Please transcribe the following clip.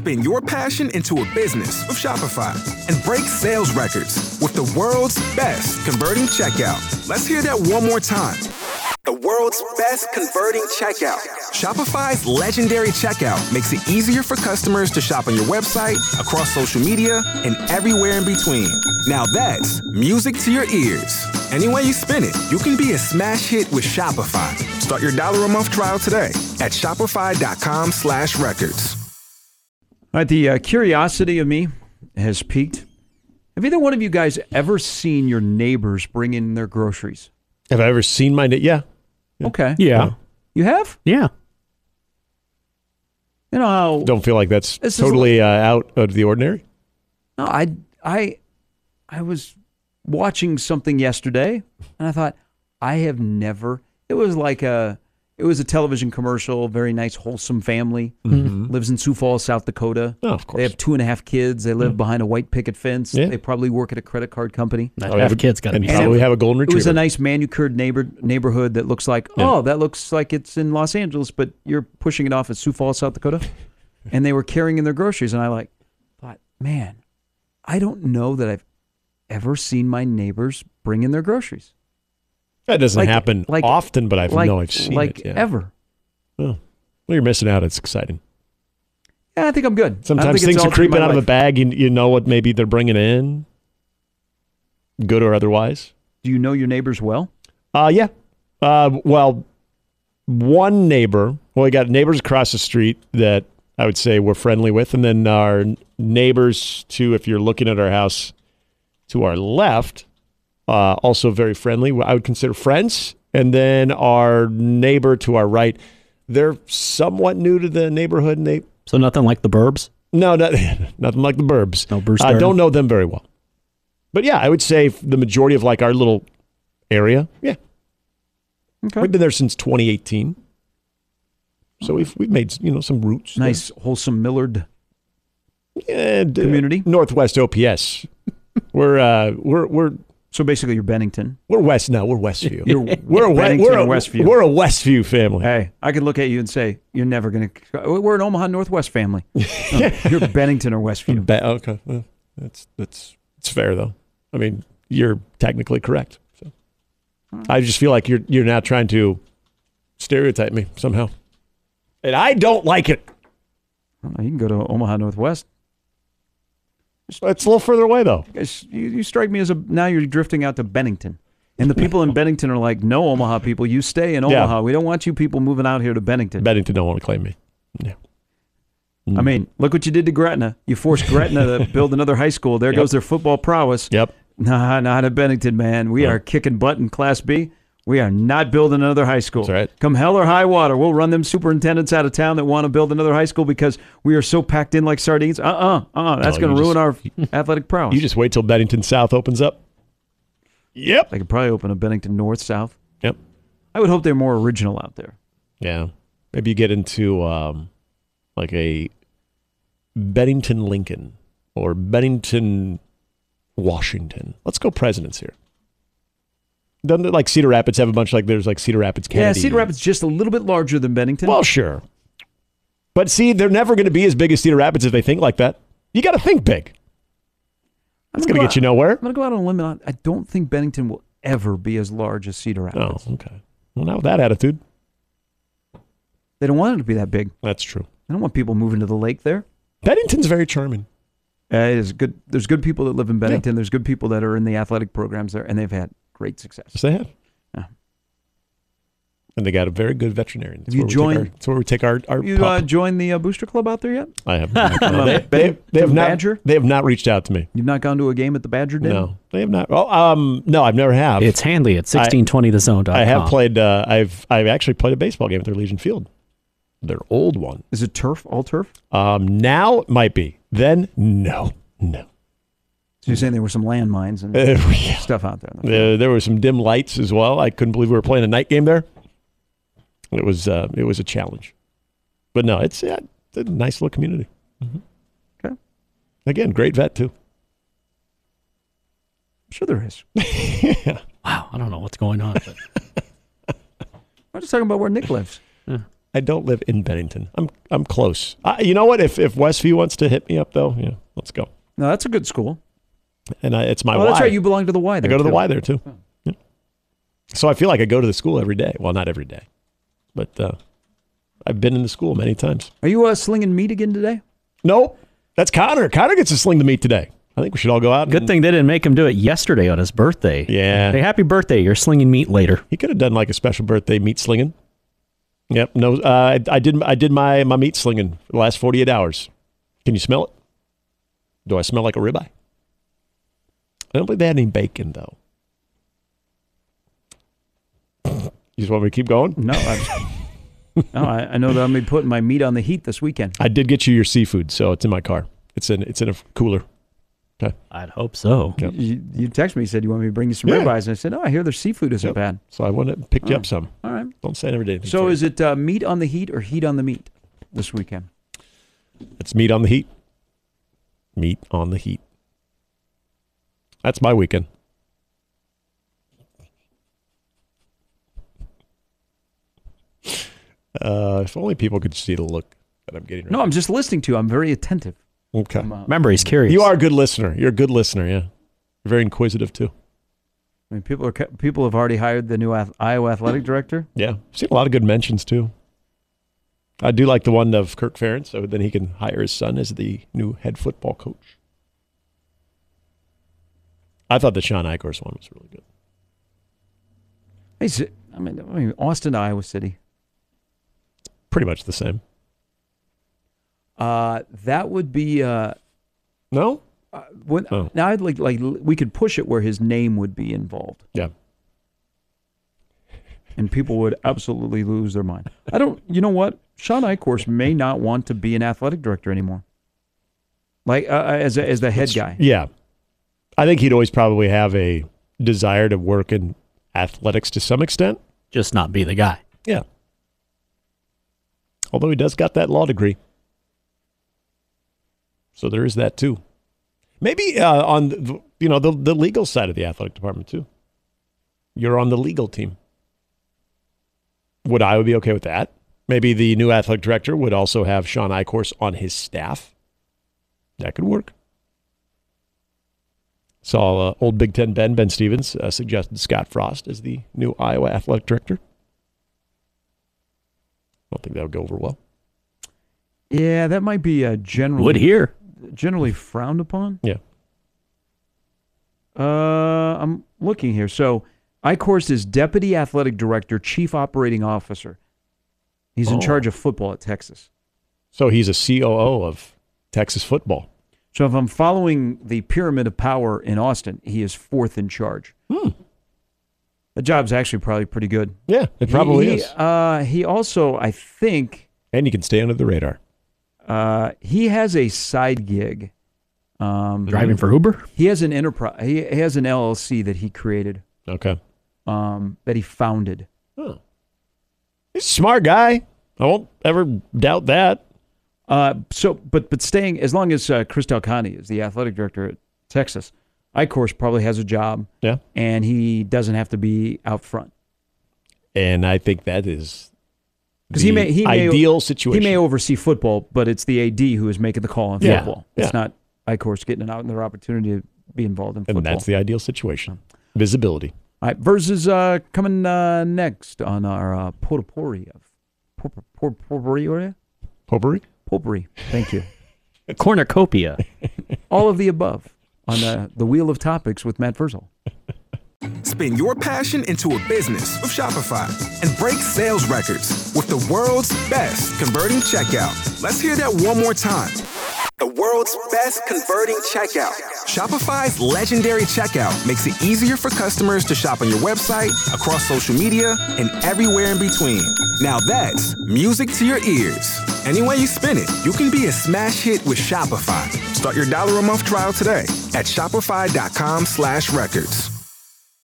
spin your passion into a business with Shopify and break sales records with the world's best converting checkout. Let's hear that one more time. The world's best converting checkout. Shopify's legendary checkout makes it easier for customers to shop on your website, across social media, and everywhere in between. Now that's music to your ears. Any way you spin it, you can be a smash hit with Shopify. Start your $1 a month trial today at shopify.com/records. All right, the curiosity of me has peaked. Have either one of you guys ever seen your neighbors bring in their groceries? Have I ever seen my Yeah. Okay. Yeah. You have? Yeah. You know how... Don't feel like that's This is totally out of the ordinary? No, I was watching something yesterday, and I thought, I have never... It was a television commercial, very nice, wholesome family. Mm-hmm. Lives in Sioux Falls, South Dakota. Oh, of course. They have 2.5 kids. They live behind a white picket fence. Yeah. They probably work at a credit card company. That half kid's got to And be. probably have a golden It retriever. was a nice manicured neighborhood that looks like, that looks like it's in Los Angeles, but you're pushing it off as Sioux Falls, South Dakota. And they were carrying in their groceries, and I thought, man, I don't know that I've ever seen my neighbors bring in their groceries. That doesn't happen often, but I've seen it. Yeah. Ever. Well, you're missing out. It's exciting. Yeah, I think I'm good. Sometimes things are creeping out of a bag. You know what maybe they're bringing in, good or otherwise. Do you know your neighbors well? Yeah. Well, one neighbor. Well, we got neighbors across the street that I would say we're friendly with, and then our neighbors to, if you're looking at our house, to our left, also very friendly. I would consider friends, and then our neighbor to our right. They're somewhat new to the neighborhood, and So nothing like the Burbs? No, nothing like the Burbs. No Bruce I Dern? don't know them very well. But yeah, I would say the majority of our little area, yeah. Okay. We've been there since 2018. So we've made some roots. Nice, wholesome Millard there. community. Northwest OPS. We're So basically you're Bennington. We're west. No, we're Westview. We're Bennington or Westview. We're a Westview family. Hey, I could look at you and say, you're never going to... We're an Omaha Northwest family. No, you're Bennington or Westview. Okay. Well, it's fair, though. I mean, you're technically correct. So I just feel like you're now trying to stereotype me somehow. And I don't like it. You can go to Omaha Northwest. It's a little further away, though. You strike me as now you're drifting out to Bennington. And the people in Bennington are like, no, Omaha people, you stay in Omaha. Yeah. We don't want you people moving out here to Bennington. Bennington don't want to claim me. Yeah. I mean, look what you did to Gretna. You forced Gretna to build another high school. There goes their football prowess. Yep. Nah, not at Bennington, man. We are kicking butt in Class B. We are not building another high school. That's right. Come hell or high water, we'll run them superintendents out of town that want to build another high school because we are so packed in like sardines. That's going to ruin our athletic prowess. You just wait till Bennington South opens up. Yep. They could probably open a Bennington North, South. Yep. I would hope they're more original out there. Yeah. Maybe you get into like a Bennington Lincoln or Bennington Washington. Let's go presidents here. Doesn't it, like Cedar Rapids have a bunch there's Cedar Rapids Kennedy? Yeah, Cedar Rapids just a little bit larger than Bennington. Well, sure. But see, they're never going to be as big as Cedar Rapids if they think like that. You got to think big. That's going to get you nowhere. I'm going to go out on a limb. I don't think Bennington will ever be as large as Cedar Rapids. Oh, okay. Well, not with that attitude. They don't want it to be that big. That's true. They don't want people moving to the lake there. Bennington's very charming. It is good. There's good people that live in Bennington. Yeah. There's good people that are in the athletic programs there, and they've had great success. Yes, they have. Yeah. And they got a very good veterinarian. Have you joined? That's where we take our you joined the booster club out there yet? I have. They have not. Badger? They have not reached out to me. You've not gone to a game at the Badger Den? No, they have not. Oh, no, I've never have. It's handy at 1620thezone.com. I have played. I've actually played a baseball game at their Legion Field. Their old one. Is it turf? All turf? Now it might be. Then no. So you're saying there were some landmines and stuff out there? There were some dim lights as well. I couldn't believe we were playing a night game there. It was a challenge, but no, it's a nice little community. Mm-hmm. Okay. Again, great vet too. I'm sure there is. Wow, I don't know what's going on. But I'm just talking about where Nick lives. Yeah. I don't live in Bennington. I'm close. You know what? If Westview wants to hit me up, though, yeah, let's go. No, that's a good school. And it's my Oh, Y. that's right. You belong to the Y there, I go to the too. Y there, too. Oh. Yeah. So I feel like I go to the school every day. Well, not every day. But I've been in the school many times. Are you slinging meat again today? Nope. That's Connor. Connor gets to sling the meat today. I think we should all go out. Good thing they didn't make him do it yesterday on his birthday. Yeah. Hey, happy birthday. You're slinging meat later. He could have done like a special birthday meat slinging. Yep. No, I did my meat slinging for the last 48 hours. Can you smell it? Do I smell like a ribeye? I don't believe they had any bacon, though. You just want me to keep going? No, I know that I'm going to be putting my meat on the heat this weekend. I did get you your seafood, so it's in my car. It's in a cooler. Okay. I'd hope so. Yep. You texted me, said you want me to bring you some Yeah. ribeyes, and I said, oh, I hear their seafood isn't Yep. bad. So I went and picked you up some. All right. Don't say I never did anything. So for is you. it meat on the heat or heat on the meat this weekend? It's meat on the heat. Meat on the heat. That's my weekend. If only people could see the look that I'm getting right No, I'm just listening to you. I'm very attentive. now. Okay. Remember, he's curious. You are a good listener. You're a good listener, yeah. You're very inquisitive, too. I mean, people have already hired the new Iowa athletic director. Yeah. I've seen a lot of good mentions, too. I do like the one of Kirk Ferentz, so then he can hire his son as the new head football coach. I thought the Sean Eichhorst one was really good. Hey, I mean, Austin, Iowa City. Pretty much the same. That would be. No? Now I'd like we could push it where his name would be involved, Yeah. and people would absolutely lose their mind. You know what? Sean Eichhorst may not want to be an athletic director anymore. Like as the head guy. Yeah. I think he'd always probably have a desire to work in athletics to some extent. Just not be the guy. Yeah. Although he does got that law degree. So there is that too. Maybe on the legal side of the athletic department too. You're on the legal team. Would I be okay with that? Maybe the new athletic director would also have Sean Eichhorst on his staff. That could work. Saw old Big Ten Ben Stevens suggested Scott Frost as the new Iowa athletic director. I don't think that would go over well. Yeah, that might be Would hear. generally frowned upon. Yeah. I'm looking here. So Eichhorst is deputy athletic director, chief operating officer. He's in charge of football at Texas. So he's a COO of Texas football. So if I'm following the pyramid of power in Austin, he is fourth in charge. The job's actually probably pretty good. Yeah, it probably is. He also, I think, And you can stay under the radar. he has a side gig. Driving for Uber? He has an enterprise. He has an LLC that he created, Okay. that he founded. Oh. He's a smart guy. I won't ever doubt that. But staying, as long as Chris Delcani is the athletic director at Texas, Eichhorst probably has a job. Yeah. And he doesn't have to be out front. And I think that is Because the he may ideal situation. He may oversee football, but it's the AD who is making the call on Yeah. football. Yeah. It's not Eichhorst getting it out in their opportunity to be involved in football. And that's the ideal situation. Visibility. All right, Versus coming next on our potpourri of potpourri area. Potpourri? Potpourri. Thank you. Cornucopia. All of the above on the Wheel of Topics with Matt Virzel. Spin your passion into a business with Shopify and break sales records with the world's best converting checkout. Let's hear that one more time. The world's best converting checkout. Shopify's legendary checkout makes it easier for customers to shop on your website, across social media, and everywhere in between. Now that's music to your ears. Any way you spin it, you can be a smash hit with Shopify. Start your $1 a month trial today at shopify.com/records.